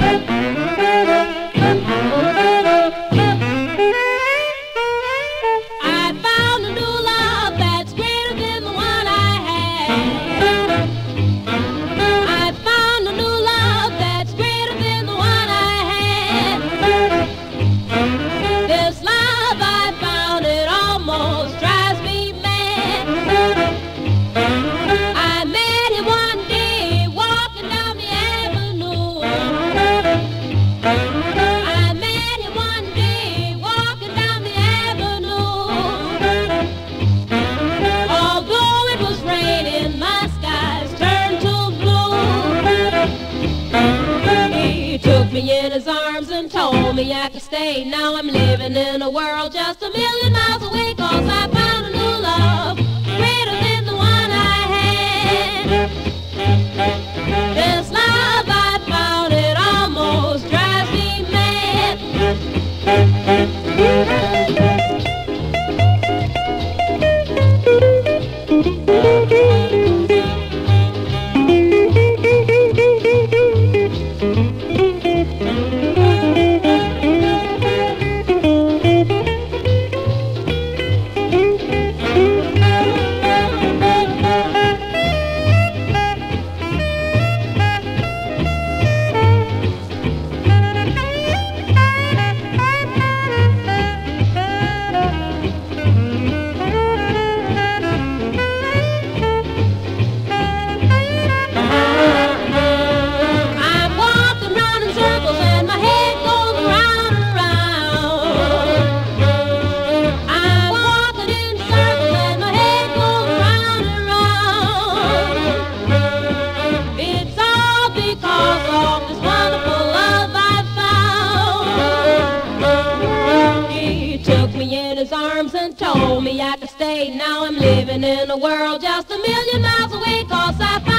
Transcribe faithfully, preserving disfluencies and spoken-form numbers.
In his arms and told me I could stay. Now I'm living in a world just a million miles away, 'cause I found a new love greater than the one I had. This love I found, it almost drives me mad. And told me I could stay. Now I'm living in a world just a million miles away, 'cause I found